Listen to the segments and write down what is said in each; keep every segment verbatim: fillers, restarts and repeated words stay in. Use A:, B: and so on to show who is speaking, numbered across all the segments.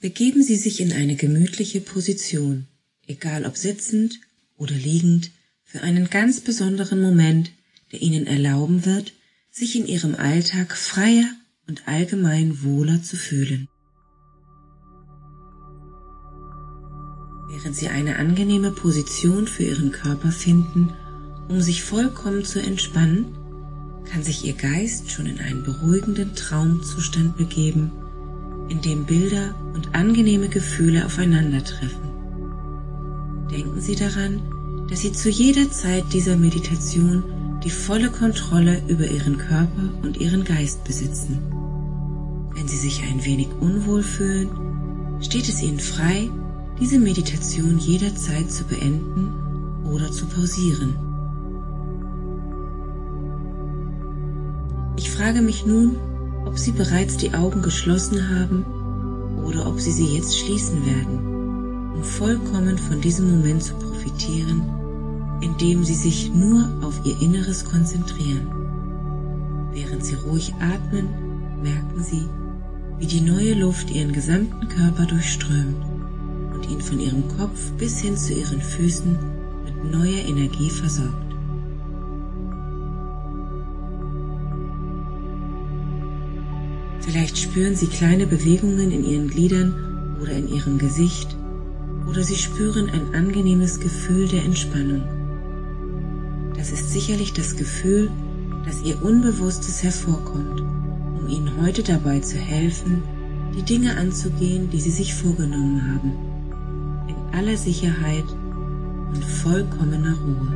A: Begeben Sie sich in eine gemütliche Position, egal ob sitzend oder liegend, für einen ganz besonderen Moment, der Ihnen erlauben wird, sich in Ihrem Alltag freier und allgemein wohler zu fühlen. Während Sie eine angenehme Position für Ihren Körper finden, um sich vollkommen zu entspannen, kann sich Ihr Geist schon in einen beruhigenden Traumzustand begeben, in dem Bilder und angenehme Gefühle aufeinandertreffen. Denken Sie daran, dass Sie zu jeder Zeit dieser Meditation die volle Kontrolle über Ihren Körper und Ihren Geist besitzen. Wenn Sie sich ein wenig unwohl fühlen, steht es Ihnen frei, diese Meditation jederzeit zu beenden oder zu pausieren. Ich frage mich nun, ob Sie bereits die Augen geschlossen haben oder ob Sie sie jetzt schließen werden, um vollkommen von diesem Moment zu profitieren, indem Sie sich nur auf Ihr Inneres konzentrieren. Während Sie ruhig atmen, merken Sie, wie die neue Luft Ihren gesamten Körper durchströmt und ihn von Ihrem Kopf bis hin zu Ihren Füßen mit neuer Energie versorgt. Vielleicht spüren Sie kleine Bewegungen in Ihren Gliedern oder in Ihrem Gesicht, oder Sie spüren ein angenehmes Gefühl der Entspannung. Das ist sicherlich das Gefühl, das Ihr Unbewusstes hervorkommt, um Ihnen heute dabei zu helfen, die Dinge anzugehen, die Sie sich vorgenommen haben, in aller Sicherheit und vollkommener Ruhe.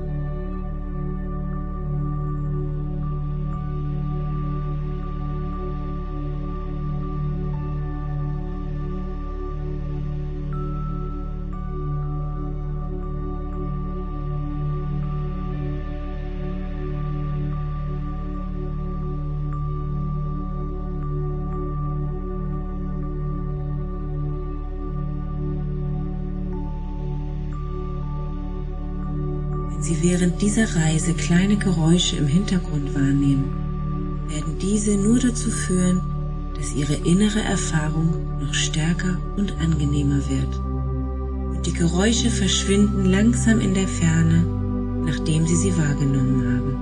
A: Sie während dieser Reise kleine Geräusche im Hintergrund wahrnehmen, werden diese nur dazu führen, dass Ihre innere Erfahrung noch stärker und angenehmer wird. Und die Geräusche verschwinden langsam in der Ferne, nachdem Sie sie wahrgenommen haben.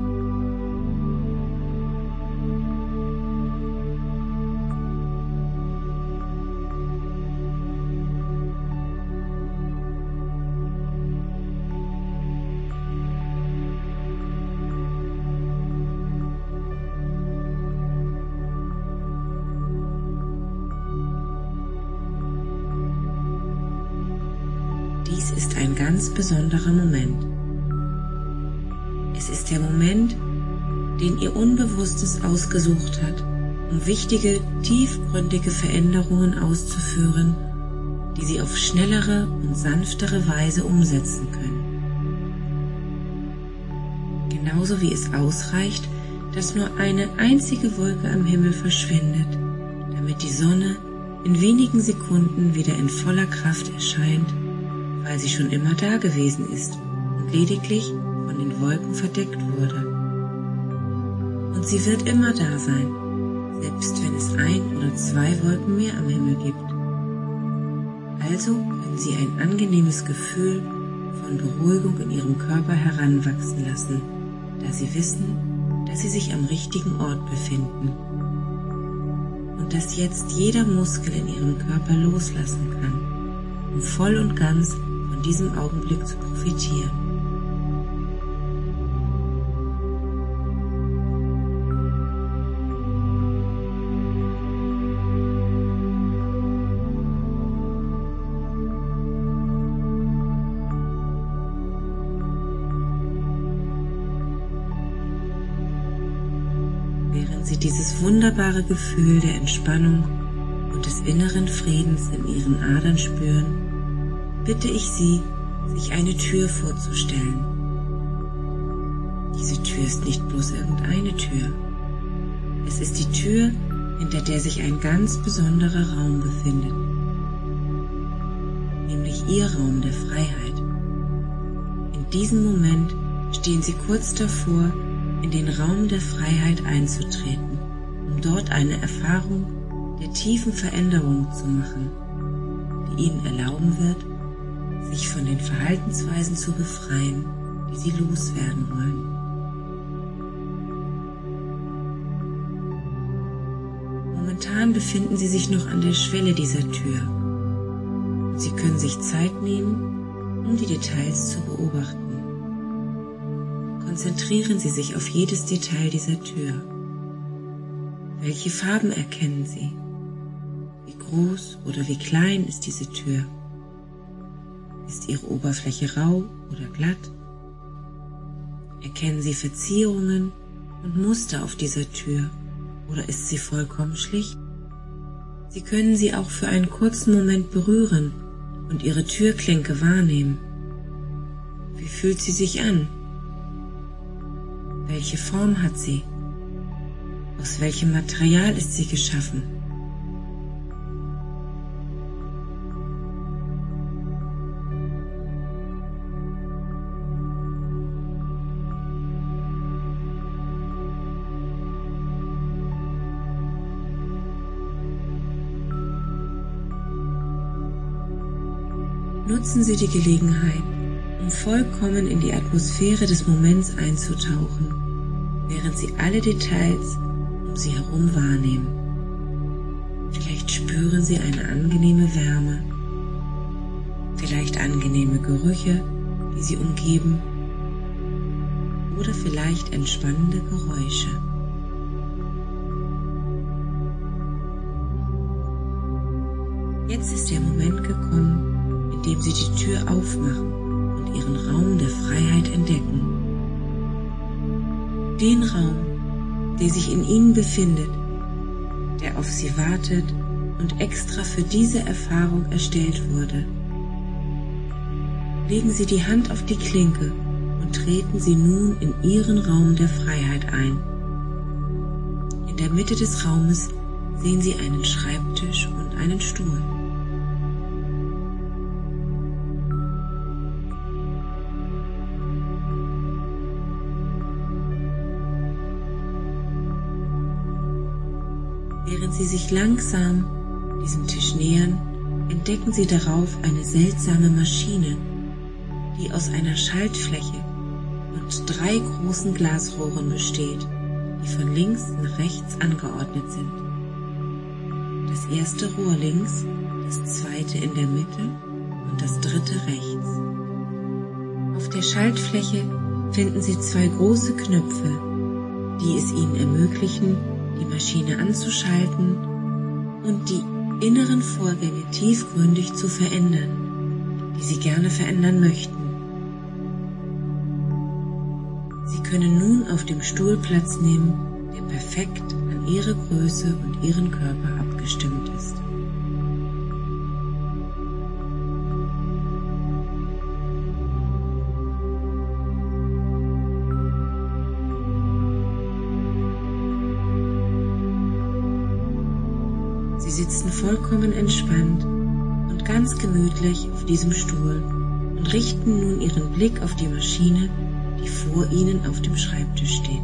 A: Dies ist ein ganz besonderer Moment. Es ist der Moment, den Ihr Unbewusstes ausgesucht hat, um wichtige, tiefgründige Veränderungen auszuführen, die Sie auf schnellere und sanftere Weise umsetzen können. Genauso wie es ausreicht, dass nur eine einzige Wolke am Himmel verschwindet, damit die Sonne in wenigen Sekunden wieder in voller Kraft erscheint, weil sie schon immer da gewesen ist und lediglich von den Wolken verdeckt wurde. Und sie wird immer da sein, selbst wenn es ein oder zwei Wolken mehr am Himmel gibt. Also können Sie ein angenehmes Gefühl von Beruhigung in Ihrem Körper heranwachsen lassen, da Sie wissen, dass Sie sich am richtigen Ort befinden und dass jetzt jeder Muskel in Ihrem Körper loslassen kann, um voll und ganz von diesem Augenblick zu profitieren. Während Sie dieses wunderbare Gefühl der Entspannung und des inneren Friedens in Ihren Adern spüren, bitte ich Sie, sich eine Tür vorzustellen. Diese Tür ist nicht bloß irgendeine Tür. Es ist die Tür, hinter der sich ein ganz besonderer Raum befindet, nämlich Ihr Raum der Freiheit. In diesem Moment stehen Sie kurz davor, in den Raum der Freiheit einzutreten, um dort eine Erfahrung der tiefen Veränderung zu machen, die ihnen erlauben wird, sich von den Verhaltensweisen zu befreien, die sie loswerden wollen. Momentan befinden sie sich noch an der Schwelle dieser Tür. Sie können sich Zeit nehmen, um die Details zu beobachten. Konzentrieren Sie sich auf jedes Detail dieser Tür. Welche Farben erkennen Sie? Wie groß oder wie klein ist diese Tür? Ist ihre Oberfläche rau oder glatt? Erkennen Sie Verzierungen und Muster auf dieser Tür oder ist sie vollkommen schlicht? Sie können sie auch für einen kurzen Moment berühren und Ihre Türklinke wahrnehmen. Wie fühlt sie sich an? Welche Form hat sie? Aus welchem Material ist sie geschaffen? Nutzen Sie die Gelegenheit, um vollkommen in die Atmosphäre des Moments einzutauchen, während Sie alle Details um Sie herum wahrnehmen. Vielleicht spüren Sie eine angenehme Wärme, vielleicht angenehme Gerüche, die Sie umgeben, oder vielleicht entspannende Geräusche. Jetzt ist der Moment gekommen, in dem Sie die Tür aufmachen und Ihren Raum der Freiheit entdecken. Den Raum, der sich in Ihnen befindet, der auf Sie wartet und extra für diese Erfahrung erstellt wurde. Legen Sie die Hand auf die Klinke und treten Sie nun in Ihren Raum der Freiheit ein. In der Mitte des Raumes sehen Sie einen Schreibtisch und einen Stuhl. Während Sie sich langsam diesem Tisch nähern, entdecken Sie darauf eine seltsame Maschine, die aus einer Schaltfläche und drei großen Glasrohren besteht, die von links nach rechts angeordnet sind. Das erste Rohr links, das zweite in der Mitte und das dritte rechts. Auf der Schaltfläche finden Sie zwei große Knöpfe, die es Ihnen ermöglichen, die Maschine anzuschalten und die inneren Vorgänge tiefgründig zu verändern, die Sie gerne verändern möchten. Sie können nun auf dem Stuhl Platz nehmen, der perfekt an Ihre Größe und Ihren Körper abgestimmt ist. Sie sitzen vollkommen entspannt und ganz gemütlich auf diesem Stuhl und richten nun Ihren Blick auf die Maschine, die vor Ihnen auf dem Schreibtisch steht.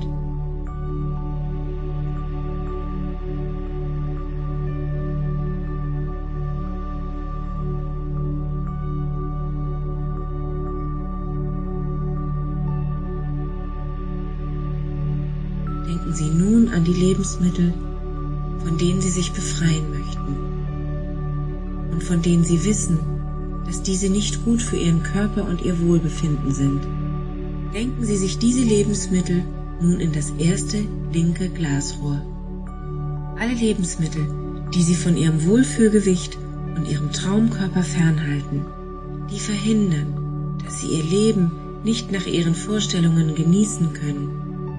A: Denken Sie nun an die Lebensmittel, von denen Sie sich befreien möchten und von denen Sie wissen, dass diese nicht gut für Ihren Körper und Ihr Wohlbefinden sind. Denken Sie sich diese Lebensmittel nun in das erste linke Glasrohr. Alle Lebensmittel, die Sie von Ihrem Wohlfühlgewicht und Ihrem Traumkörper fernhalten, die verhindern, dass Sie Ihr Leben nicht nach Ihren Vorstellungen genießen können.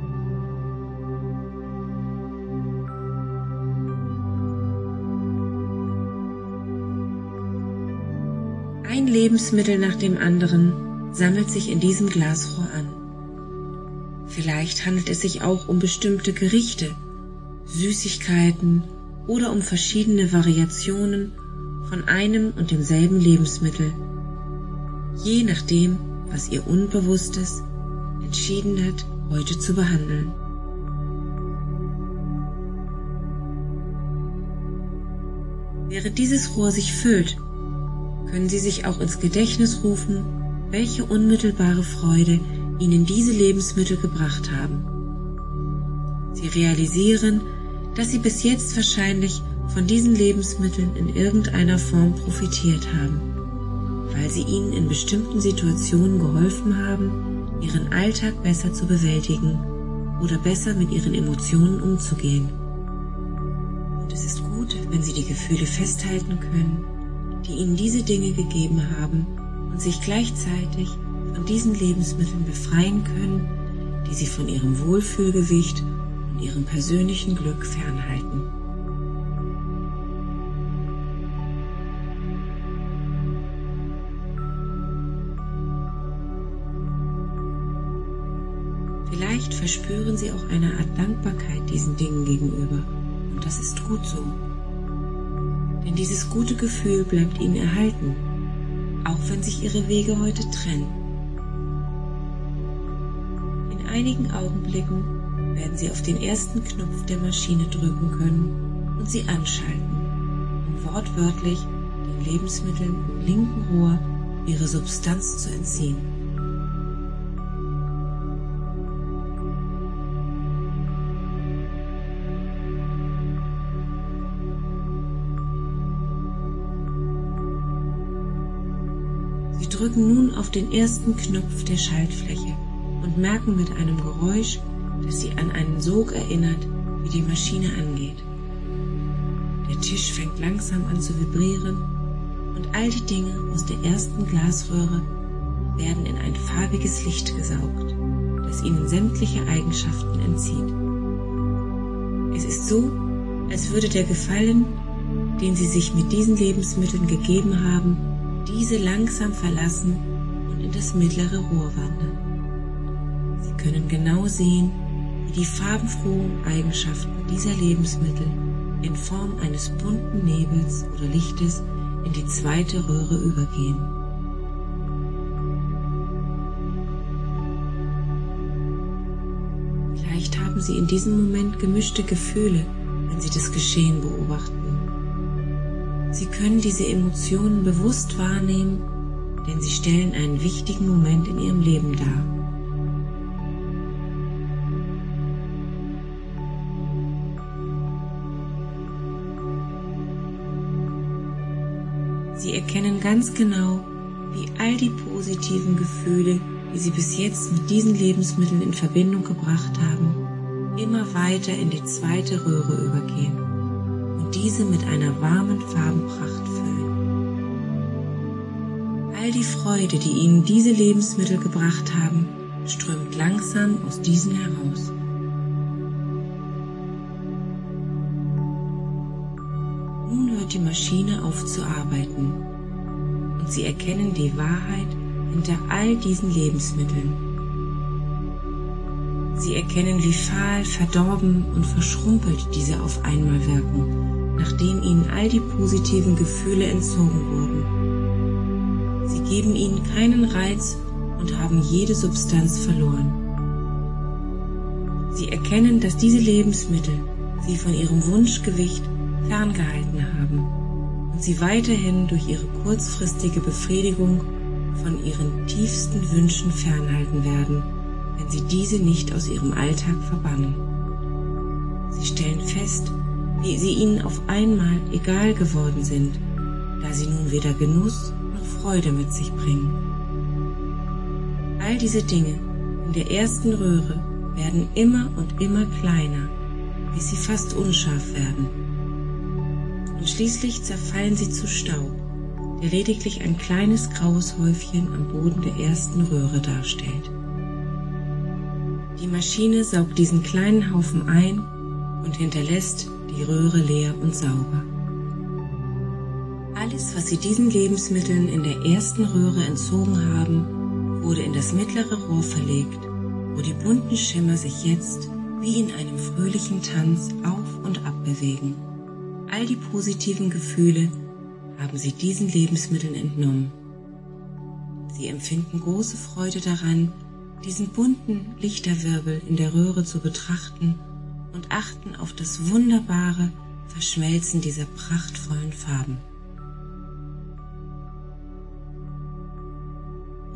A: Ein Lebensmittel nach dem anderen sammelt sich in diesem Glasrohr an. Vielleicht handelt es sich auch um bestimmte Gerichte, Süßigkeiten oder um verschiedene Variationen von einem und demselben Lebensmittel, je nachdem, was Ihr Unbewusstes entschieden hat, heute zu behandeln. Während dieses Rohr sich füllt, können Sie sich auch ins Gedächtnis rufen, welche unmittelbare Freude Ihnen diese Lebensmittel gebracht haben. Sie realisieren, dass Sie bis jetzt wahrscheinlich von diesen Lebensmitteln in irgendeiner Form profitiert haben, weil sie Ihnen in bestimmten Situationen geholfen haben, Ihren Alltag besser zu bewältigen oder besser mit Ihren Emotionen umzugehen. Und es ist gut, wenn Sie die Gefühle festhalten können, die Ihnen diese Dinge gegeben haben und sich gleichzeitig von diesen Lebensmitteln befreien können, die Sie von Ihrem Wohlfühlgewicht und Ihrem persönlichen Glück fernhalten. Vielleicht verspüren Sie auch eine Art Dankbarkeit diesen Dingen gegenüber, und das ist gut so. Denn dieses gute Gefühl bleibt Ihnen erhalten, auch wenn sich Ihre Wege heute trennen. In einigen Augenblicken werden Sie auf den ersten Knopf der Maschine drücken können und sie anschalten, um wortwörtlich den Lebensmitteln im linken Rohr ihre Substanz zu entziehen. Sie drücken nun auf den ersten Knopf der Schaltfläche und merken mit einem Geräusch, das Sie an einen Sog erinnert, wie die Maschine angeht. Der Tisch fängt langsam an zu vibrieren und all die Dinge aus der ersten Glasröhre werden in ein farbiges Licht gesaugt, das ihnen sämtliche Eigenschaften entzieht. Es ist so, als würde der Gefallen, den Sie sich mit diesen Lebensmitteln gegeben haben, diese langsam verlassen und in das mittlere Rohr wandern. Sie können genau sehen, wie die farbenfrohen Eigenschaften dieser Lebensmittel in Form eines bunten Nebels oder Lichtes in die zweite Röhre übergehen. Vielleicht haben Sie in diesem Moment gemischte Gefühle, wenn Sie das Geschehen beobachten. Sie können diese Emotionen bewusst wahrnehmen, denn sie stellen einen wichtigen Moment in Ihrem Leben dar. Sie erkennen ganz genau, wie all die positiven Gefühle, die Sie bis jetzt mit diesen Lebensmitteln in Verbindung gebracht haben, immer weiter in die zweite Röhre übergehen und diese mit einer warmen Farbenpracht füllen. All die Freude, die Ihnen diese Lebensmittel gebracht haben, strömt langsam aus diesen heraus. Nun hört die Maschine auf zu arbeiten und Sie erkennen die Wahrheit hinter all diesen Lebensmitteln. Sie erkennen, wie fahl, verdorben und verschrumpelt diese auf einmal wirken, nachdem ihnen all die positiven Gefühle entzogen wurden. Sie geben ihnen keinen Reiz und haben jede Substanz verloren. Sie erkennen, dass diese Lebensmittel sie von ihrem Wunschgewicht ferngehalten haben und sie weiterhin durch ihre kurzfristige Befriedigung von ihren tiefsten Wünschen fernhalten werden, wenn sie diese nicht aus ihrem Alltag verbannen. Sie stellen fest, wie sie ihnen auf einmal egal geworden sind, da sie nun weder Genuss noch Freude mit sich bringen. All diese Dinge in der ersten Röhre werden immer und immer kleiner, bis sie fast unscharf werden. Und schließlich zerfallen sie zu Staub, der lediglich ein kleines graues Häufchen am Boden der ersten Röhre darstellt. Die Maschine saugt diesen kleinen Haufen ein und hinterlässt die Röhre leer und sauber. Alles, was Sie diesen Lebensmitteln in der ersten Röhre entzogen haben, wurde in das mittlere Rohr verlegt, wo die bunten Schimmer sich jetzt wie in einem fröhlichen Tanz auf und ab bewegen. All die positiven Gefühle haben Sie diesen Lebensmitteln entnommen. Sie empfinden große Freude daran, diesen bunten Lichterwirbel in der Röhre zu betrachten und achten auf das wunderbare Verschmelzen dieser prachtvollen Farben.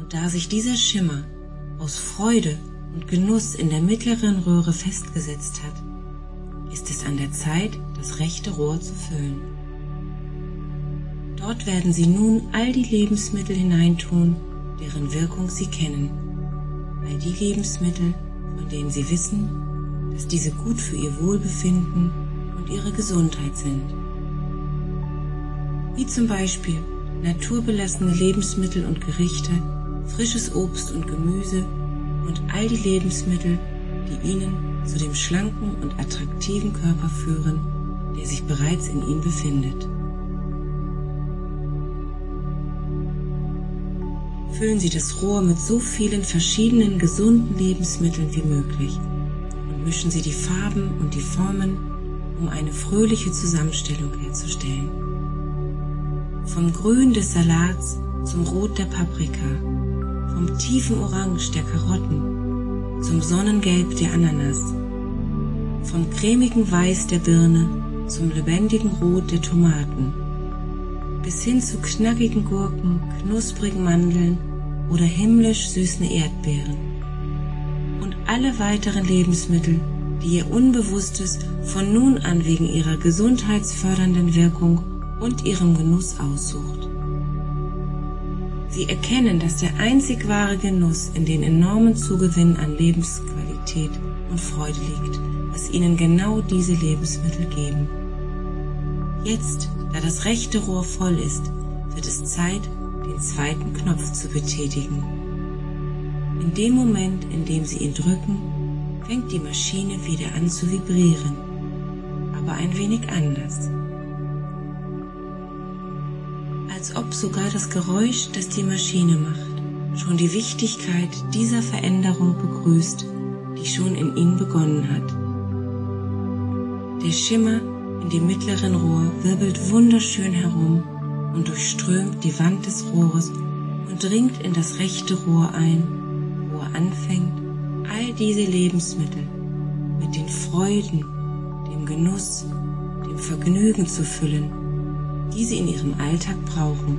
A: Und da sich dieser Schimmer aus Freude und Genuss in der mittleren Röhre festgesetzt hat, ist es an der Zeit, das rechte Rohr zu füllen. Dort werden Sie nun all die Lebensmittel hineintun, deren Wirkung Sie kennen. All die Lebensmittel, von denen Sie wissen, dass diese gut für Ihr Wohlbefinden und Ihre Gesundheit sind. Wie zum Beispiel naturbelassene Lebensmittel und Gerichte, frisches Obst und Gemüse und all die Lebensmittel, die Ihnen zu dem schlanken und attraktiven Körper führen, der sich bereits in Ihnen befindet. Füllen Sie das Rohr mit so vielen verschiedenen gesunden Lebensmitteln wie möglich und mischen Sie die Farben und die Formen, um eine fröhliche Zusammenstellung herzustellen. Vom Grün des Salats zum Rot der Paprika, vom tiefen Orange der Karotten zum Sonnengelb der Ananas, vom cremigen Weiß der Birne zum lebendigen Rot der Tomaten, bis hin zu knackigen Gurken, knusprigen Mandeln oder himmlisch süßen Erdbeeren. Und alle weiteren Lebensmittel, die Ihr Unbewusstes von nun an wegen ihrer gesundheitsfördernden Wirkung und ihrem Genuss aussucht. Sie erkennen, dass der einzig wahre Genuss in den enormen Zugewinn an Lebensqualität und Freude liegt, was Ihnen genau diese Lebensmittel geben. Jetzt, da das rechte Rohr voll ist, wird es Zeit, den zweiten Knopf zu betätigen. In dem Moment, in dem Sie ihn drücken, fängt die Maschine wieder an zu vibrieren, aber ein wenig anders. Als ob sogar das Geräusch, das die Maschine macht, schon die Wichtigkeit dieser Veränderung begrüßt, die schon in Ihnen begonnen hat. Der Schimmer in dem mittleren Rohr wirbelt wunderschön herum und durchströmt die Wand des Rohres und dringt in das rechte Rohr ein, wo er anfängt, all diese Lebensmittel mit den Freuden, dem Genuss, dem Vergnügen zu füllen, die sie in ihrem Alltag brauchen.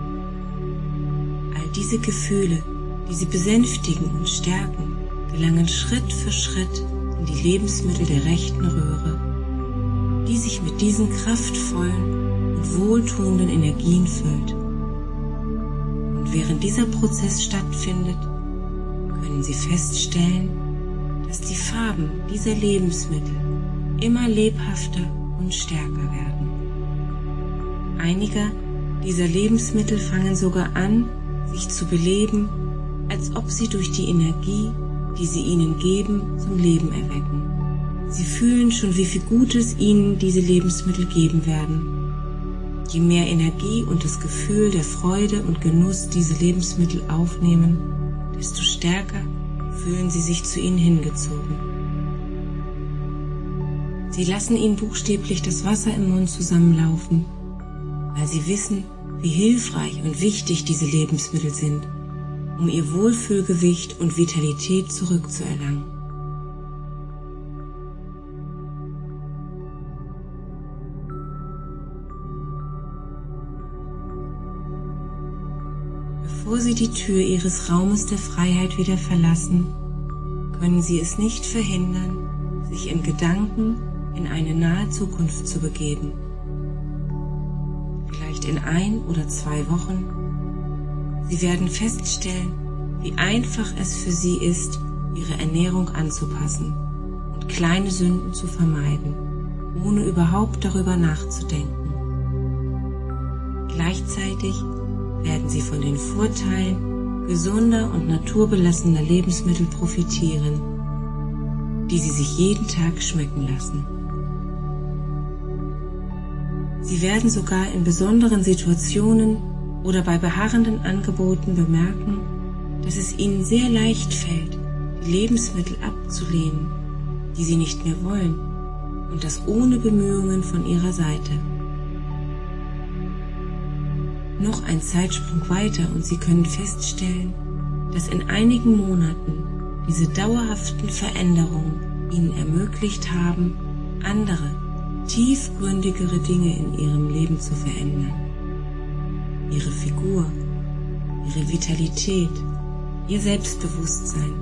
A: All diese Gefühle, die sie besänftigen und stärken, gelangen Schritt für Schritt in die Lebensmittel der rechten Röhre, die sich mit diesen kraftvollen und wohltuenden Energien füllt. Und während dieser Prozess stattfindet, können Sie feststellen, dass die Farben dieser Lebensmittel immer lebhafter und stärker werden. Einige dieser Lebensmittel fangen sogar an, sich zu beleben, als ob sie durch die Energie, die sie ihnen geben, zum Leben erwecken. Sie fühlen schon, wie viel Gutes ihnen diese Lebensmittel geben werden. Je mehr Energie und das Gefühl der Freude und Genuss diese Lebensmittel aufnehmen, desto stärker fühlen sie sich zu ihnen hingezogen. Sie lassen ihnen buchstäblich das Wasser im Mund zusammenlaufen, weil sie wissen, wie hilfreich und wichtig diese Lebensmittel sind, um ihr Wohlfühlgewicht und Vitalität zurückzuerlangen. Bevor Sie die Tür Ihres Raumes der Freiheit wieder verlassen, können Sie es nicht verhindern, sich in Gedanken in eine nahe Zukunft zu begeben. Vielleicht in ein oder zwei Wochen. Sie werden feststellen, wie einfach es für Sie ist, Ihre Ernährung anzupassen und kleine Sünden zu vermeiden, ohne überhaupt darüber nachzudenken. Gleichzeitig werden Sie von den Vorteilen gesunder und naturbelassener Lebensmittel profitieren, die Sie sich jeden Tag schmecken lassen. Sie werden sogar in besonderen Situationen oder bei beharrenden Angeboten bemerken, dass es Ihnen sehr leicht fällt, die Lebensmittel abzulehnen, die Sie nicht mehr wollen, und das ohne Bemühungen von Ihrer Seite. Noch ein Zeitsprung weiter und Sie können feststellen, dass in einigen Monaten diese dauerhaften Veränderungen Ihnen ermöglicht haben, andere, tiefgründigere Dinge in Ihrem Leben zu verändern. Ihre Figur, Ihre Vitalität ihr Selbstbewusstsein.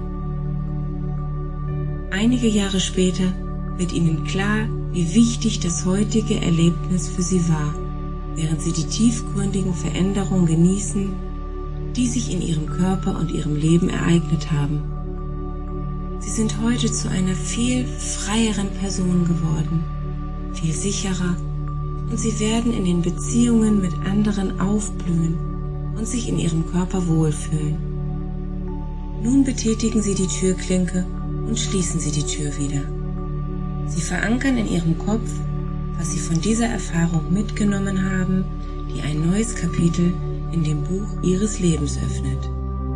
A: Einige Jahre später wird ihnen klar, wie wichtig das heutige Erlebnis für sie war, während sie die tiefgründigen Veränderungen genießen, die sich in ihrem Körper und ihrem Leben ereignet haben. Sie sind heute zu einer viel freieren Person geworden, viel sicherer, und sie werden in den Beziehungen mit anderen aufblühen und sich in ihrem Körper wohlfühlen. Nun betätigen sie die Türklinke und schließen sie die Tür wieder. Sie verankern in ihrem Kopf, was sie von dieser Erfahrung mitgenommen haben, die ein neues Kapitel in dem Buch ihres Lebens öffnet.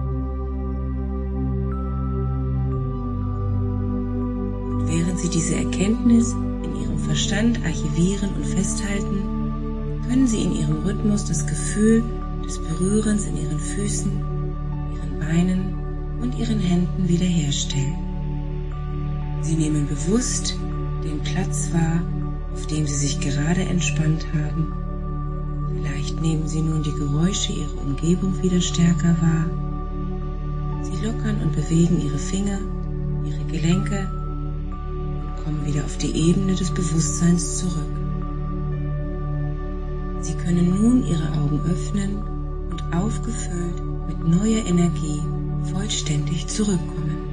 A: Und während sie diese Erkenntnis in ihrem Verstand archivieren und festhalten, können sie in ihrem Rhythmus das Gefühl des Berührens in ihren Füßen, ihren Beinen und ihren Händen wiederherstellen. Sie nehmen bewusst den Platz wahr, auf dem sie sich gerade entspannt haben. Vielleicht nehmen sie nun die Geräusche ihrer Umgebung wieder stärker wahr. Sie lockern und bewegen ihre Finger, ihre Gelenke und kommen wieder auf die Ebene des Bewusstseins zurück. Sie können nun ihre Augen öffnen und aufgefüllt mit neuer Energie vollständig zurückkommen.